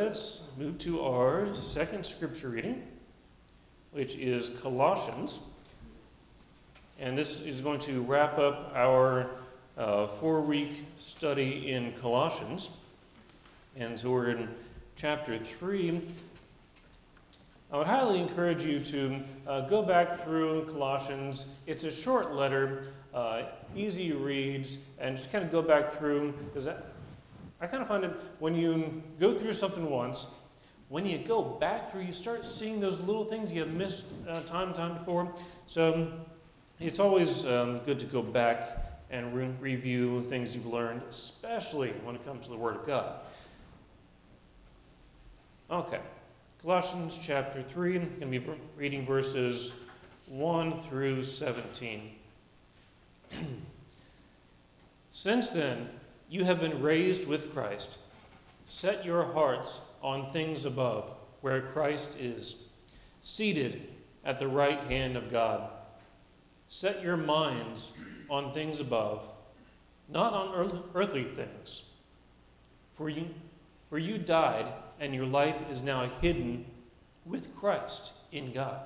let's move to our second scripture reading, which is Colossians. And this is going to wrap up our 4-week study in Colossians. And so we're in chapter 3. I would highly encourage you to go back through Colossians. It's a short letter, easy reads, and just kind of go back through, because I kind of find it when you go through something once, when you go back through, you start seeing those little things you have missed time before. So it's always good to go back and review things you've learned, especially when it comes to the Word of God. Okay, Colossians chapter 3, I'm going to be reading verses 1 through 17. Since then, you have been raised with Christ. Set your hearts on things above, where Christ is, seated at the right hand of God. Set your minds on things above, not on earthly things. For you died, and your life is now hidden with Christ in God.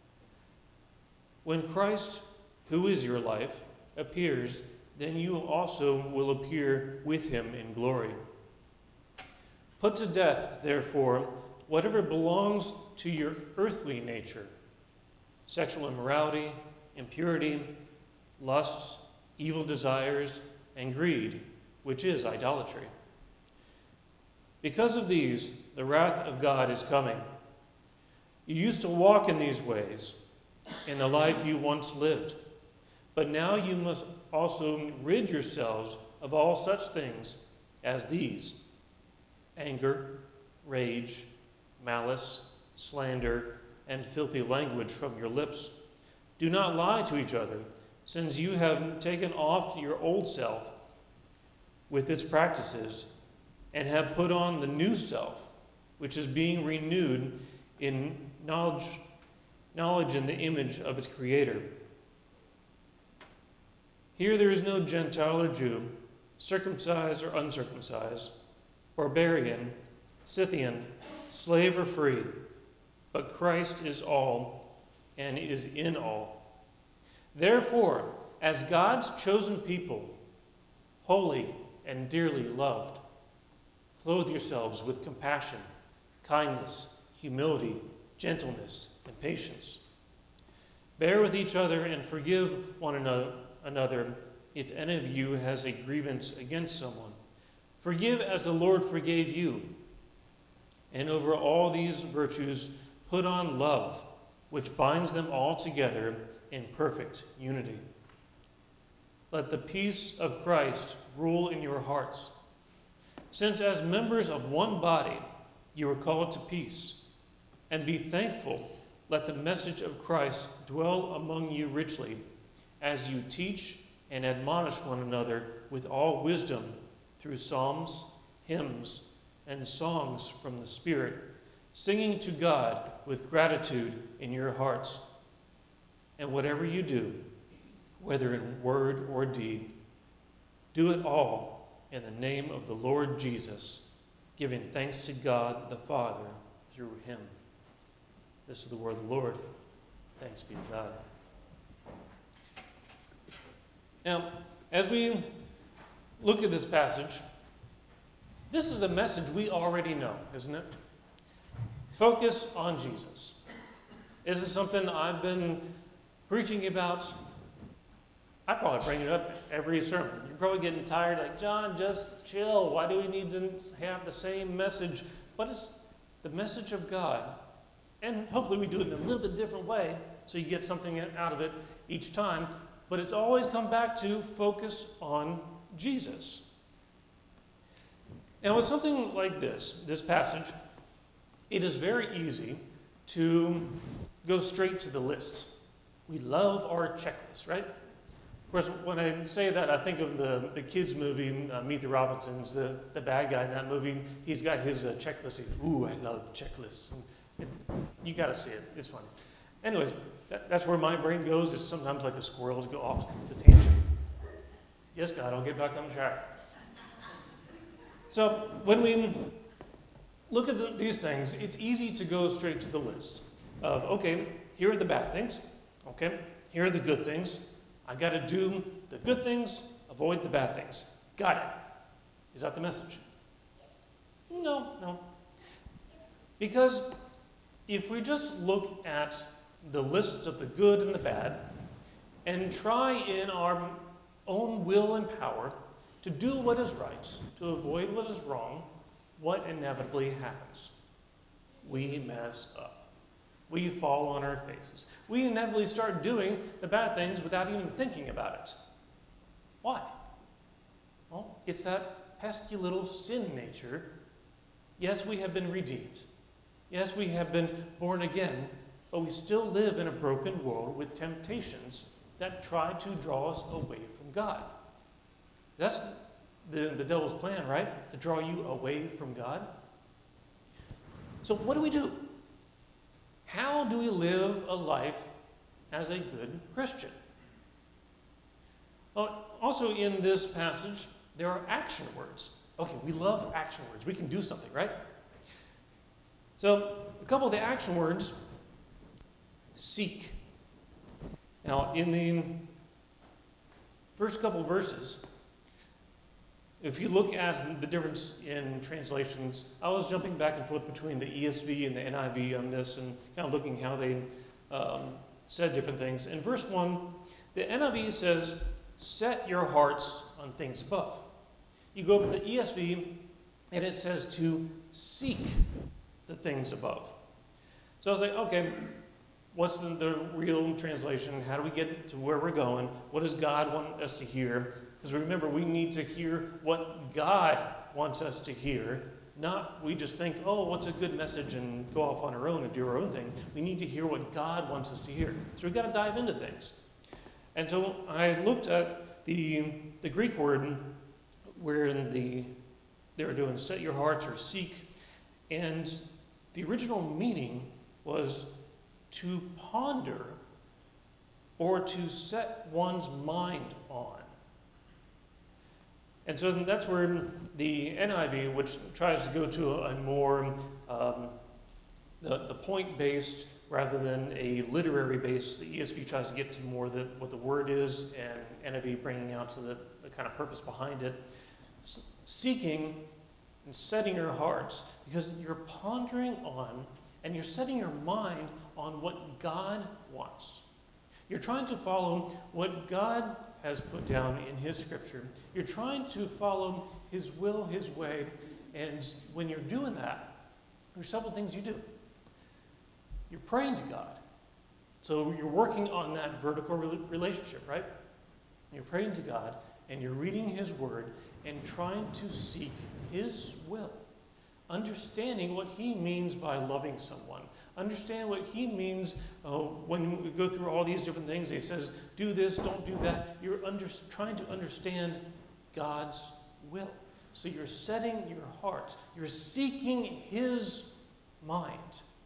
When Christ, who is your life, appears, then you also will appear with him in glory. Put to death, therefore, whatever belongs to your earthly nature: sexual immorality, impurity, lusts, evil desires, and greed, which is idolatry. Because of these, the wrath of God is coming. You used to walk in these ways in the life you once lived, but now you must also rid yourselves of all such things as these: anger, rage, malice, slander, and filthy language from your lips. Do not lie to each other, since you have taken off your old self with its practices and have put on the new self, which is being renewed in knowledge in the image of its creator. Here there is no Gentile or Jew, circumcised or uncircumcised, barbarian, Scythian, slave or free, but Christ is all and is in all. Therefore, as God's chosen people, holy and dearly loved, clothe yourselves with compassion, kindness, humility, gentleness, and patience. Bear with each other and forgive one another if any of you has a grievance against someone. Forgive as the Lord forgave you. And over all these virtues, put on love, which binds them all together in perfect unity. Let the peace of Christ rule in your hearts. Since as members of one body you are called to peace, and be thankful, let the message of Christ dwell among you richly, as you teach and admonish one another with all wisdom through psalms, hymns, and songs from the Spirit, singing to God with gratitude in your hearts. And whatever you do, whether in word or deed, do it all in the name of the Lord Jesus, giving thanks to God the Father through him. This is the word of the Lord. Thanks be to God. Now, as we look at this passage, this is a message we already know, isn't it? Focus on Jesus. This is something I've been preaching about. I probably bring it up every sermon. You're probably getting tired, like, John, just chill. Why do we need to have the same message? But it's the message of God. And hopefully we do it in a little bit different way, so you get something out of it each time. But it's always come back to focus on Jesus. Now, with something like this passage, it is very easy to go straight to the list. We love our checklist, right? Of course, when I say that, I think of the kids' movie, Meet the Robinsons. The bad guy in that movie, he's got his checklist. Ooh, I love checklists. You got to see it. It's funny. Anyways, that's where my brain goes. Is sometimes like a squirrel to go off the tangent. Yes, God, I'll get back on track. So when we look at these things. It's easy to go straight to the list of, okay, here are the bad things. Okay, here are the good things. I got to do the good things, avoid the bad things. Got it. Is that the message? No. Because if we just look at the list of the good and the bad and try in our own will and power to do what is right, to avoid what is wrong, what inevitably happens? We mess up. We fall on our faces. We inevitably start doing the bad things without even thinking about it. Why? Well, it's that pesky little sin nature. Yes, we have been redeemed. Yes, we have been born again, but we still live in a broken world with temptations that try to draw us away from God. That's the devil's plan, right? To draw you away from God. So what do? How do we live a life as a good Christian? Well, also in this passage, there are action words. Okay, we love action words. We can do something, right? So a couple of the action words, seek. Now, in the first couple verses, if you look at the difference in translations, I was jumping back and forth between the ESV and the NIV on this and kind of looking how they said different things. In verse 1, the NIV says, set your hearts on things above. You go over to the ESV, and it says to seek the things above. So I was like, okay, what's the real translation? How do we get to where we're going? What does God want us to hear? Because remember, we need to hear what God wants us to hear, not we just think, oh, what's a good message and go off on our own and do our own thing. We need to hear what God wants us to hear. So we've got to dive into things. And so I looked at the Greek word where they were doing set your hearts or seek, and the original meaning was to ponder or to set one's mind on. And so that's where the NIV, which tries to go to a more the point-based rather than a literary base, the ESV tries to get to more what the word is, and NIV bringing out to the kind of purpose behind it. Seeking and setting your hearts, because you're pondering on and you're setting your mind on what God wants. You're trying to follow what God has put down in His Scripture. You're trying to follow His will, His way, and when you're doing that, there's several things you do. You're praying to God. So you're working on that vertical relationship, right? You're praying to God, and you're reading His Word, and trying to seek His will. Understanding what He means by loving someone. Understand what He means when we go through all these different things. He says, do this, don't do that. You're trying to understand God's will. So you're setting your heart. You're seeking His mind.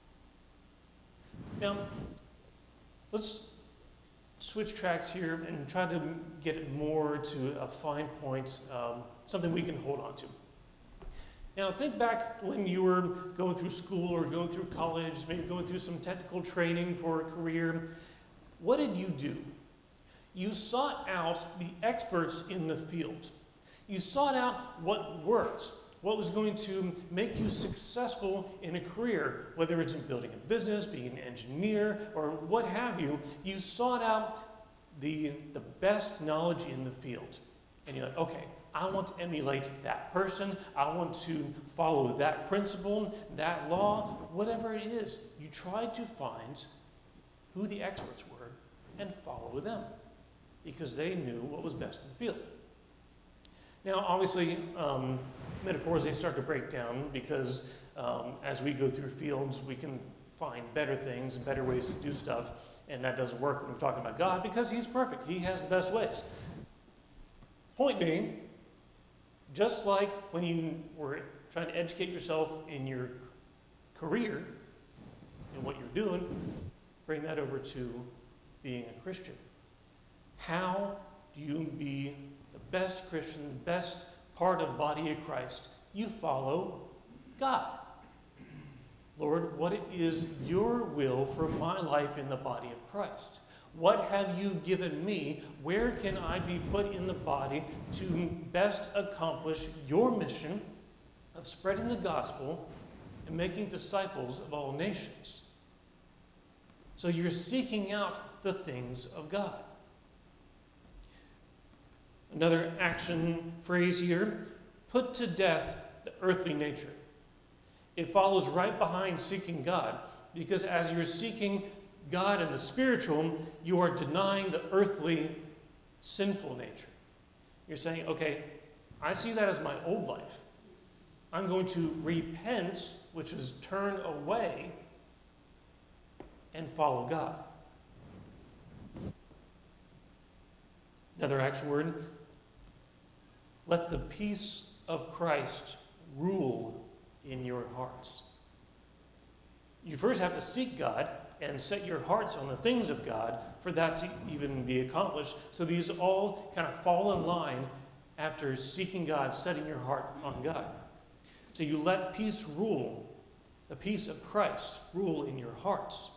Now, let's switch tracks here and try to get it more to a fine point, something we can hold on to. Now, think back when you were going through school or going through college, maybe going through some technical training for a career. What did you do? You sought out the experts in the field. You sought out what worked, what was going to make you successful in a career, whether it's in building a business, being an engineer, or what have you. You sought out the best knowledge in the field. And you're like, okay, I want to emulate that person. I want to follow that principle, that law, whatever it is. You tried to find who the experts were and follow them because they knew what was best in the field. Now, obviously, metaphors, they start to break down because as we go through fields, we can find better things and better ways to do stuff, and that doesn't work when we're talking about God because He's perfect. He has the best ways. Point being, just like when you were trying to educate yourself in your career and what you're doing, bring that over to being a Christian. How do you be the best Christian, the best part of the body of Christ? You follow God. Lord, what is your will for my life in the body of Christ? What have you given me? Where can I be put in the body to best accomplish your mission of spreading the gospel and making disciples of all nations? So you're seeking out the things of God. Another action phrase here, put to death the earthly nature. It follows right behind seeking God, because as you're seeking God in the spiritual, you are denying the earthly sinful nature. You're saying, okay, I see that as my old life. I'm going to repent, which is turn away, and follow God. Another action word, let the peace of Christ rule in your hearts. You first have to seek God and set your hearts on the things of God for that to even be accomplished. So these all kind of fall in line after seeking God, setting your heart on God. So you let peace rule, the peace of Christ rule in your hearts.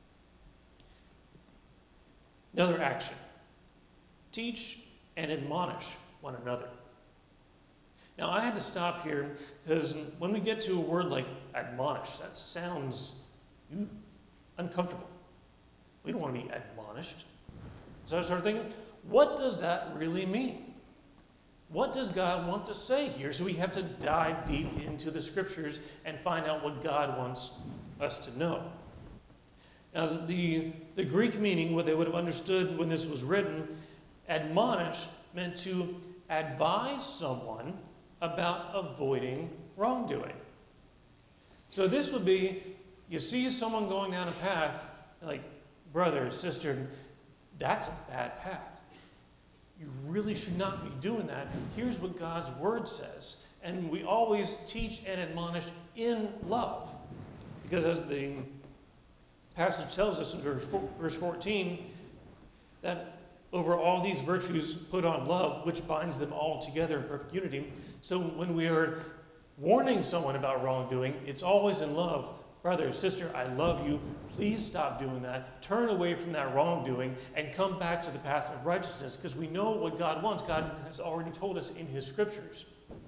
Another action, teach and admonish one another. Now, I had to stop here because when we get to a word like admonish, that sounds uncomfortable. We don't want to be admonished. So I started thinking, what does that really mean? What does God want to say here? So we have to dive deep into the scriptures and find out what God wants us to know. Now, the Greek meaning, what they would have understood when this was written, admonish meant to advise someone about avoiding wrongdoing. So this would be, you see someone going down a path, like, brother, sister, that's a bad path. You really should not be doing that. Here's what God's word says. And we always teach and admonish in love. Because as the passage tells us in verse 14, that over all these virtues put on love, which binds them all together in perfect unity. So when we are warning someone about wrongdoing, it's always in love. Brother, sister, I love you. Please stop doing that. Turn away from that wrongdoing and come back to the path of righteousness, because we know what God wants. God has already told us in his scriptures.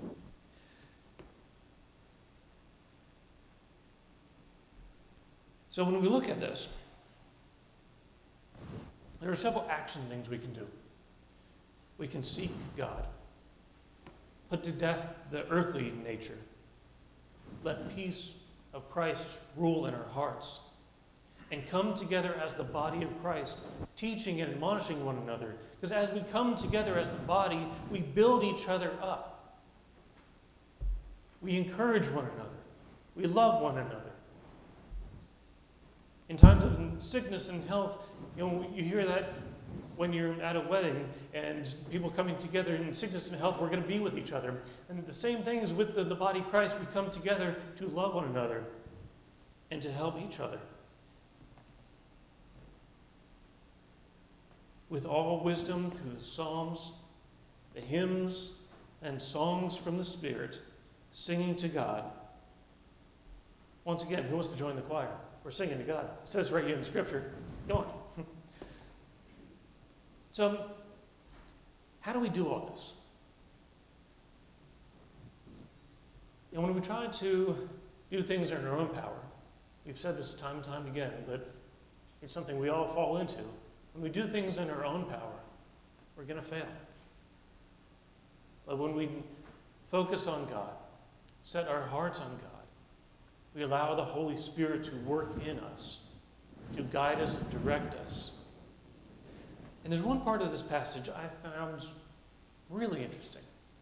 So when we look at this, there are several action things we can do. We can seek God, put to death the earthly nature, let peace of Christ rule in our hearts, and come together as the body of Christ, teaching and admonishing one another. Because as we come together as the body, we build each other up. We encourage one another. We love one another. In times of sickness and health, you hear that when you're at a wedding and people coming together in sickness and health, we're going to be with each other. And the same thing is with the body of Christ. We come together to love one another and to help each other. With all wisdom through the Psalms, the hymns, and songs from the Spirit, singing to God. Once again, who wants to join the choir? We're singing to God. It says right here in the scripture. Go on. So, how do we do all this? And when we try to do things in our own power, we've said this time and time again, but it's something we all fall into. When we do things in our own power, we're going to fail. But when we focus on God, set our hearts on God, we allow the Holy Spirit to work in us, to guide us and direct us. And there's one part of this passage I found really interesting.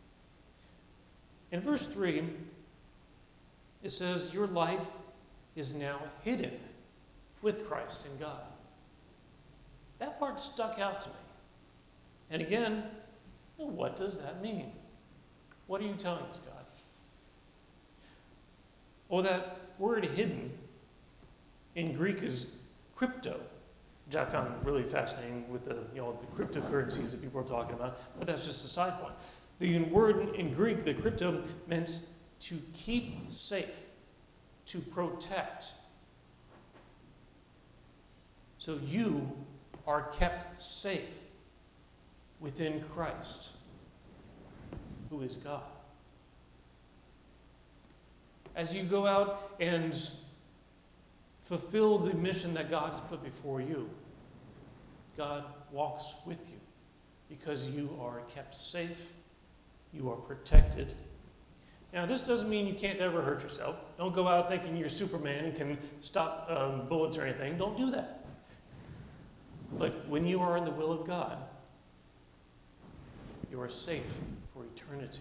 In verse 3, it says, your life is now hidden with Christ in God. That part stuck out to me. And again, what does that mean? What are you telling us, God? Well, that word hidden in Greek is crypto, which I found really fascinating with the cryptocurrencies that people are talking about, but that's just a side point. The word in Greek, the crypto, meant to keep safe, to protect. So you are kept safe within Christ, who is God. As you go out and fulfill the mission that God has put before you, God walks with you because you are kept safe, you are protected. Now, this doesn't mean you can't ever hurt yourself. Don't go out thinking you're Superman and can stop bullets or anything. Don't do that. But when you are in the will of God, you are safe for eternity.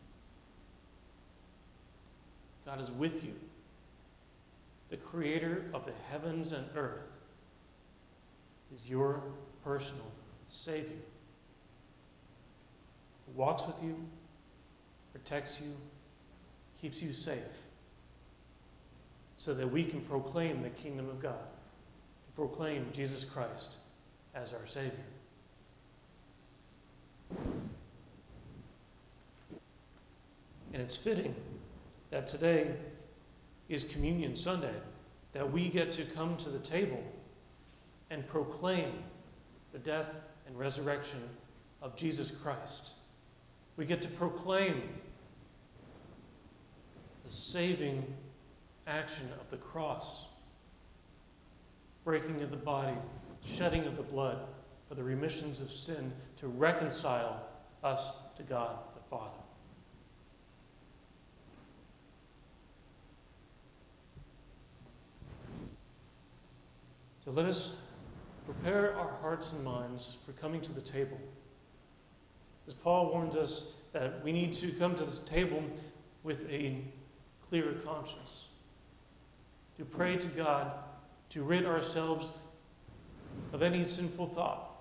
God is with you. The creator of the heavens and earth is your personal Savior. He walks with you, protects you, keeps you safe, so that we can proclaim the kingdom of God, proclaim Jesus Christ as our Savior. And it's fitting that today is Communion Sunday, that we get to come to the table and proclaim the death and resurrection of Jesus Christ. We get to proclaim the saving action of the cross, breaking of the body, shedding of the blood for the remissions of sin to reconcile us to God the Father. So let us prepare our hearts and minds for coming to the table. As Paul warns us that we need to come to this table with a clear conscience, to pray to God to rid ourselves of any sinful thought,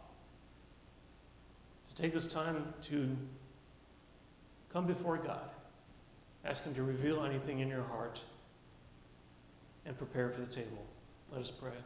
to take this time to come before God, ask Him to reveal anything in your heart, and prepare for the table. Let us pray.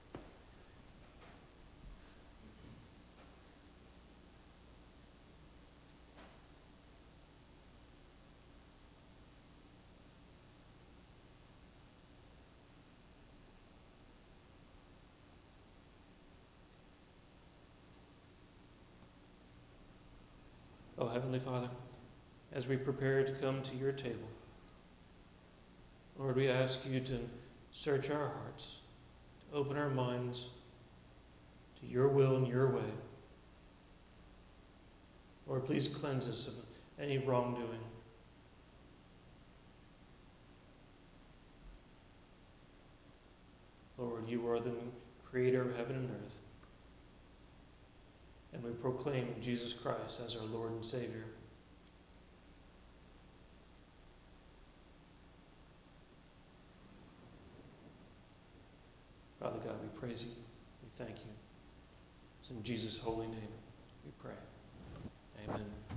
Oh, Heavenly Father, as we prepare to come to your table, Lord, we ask you to search our hearts, to open our minds to your will and your way. Lord, please cleanse us of any wrongdoing. Lord, you are the creator of heaven and earth. And we proclaim Jesus Christ as our Lord and Savior. Father God, we praise you. We thank you. It's in Jesus' holy name we pray. Amen.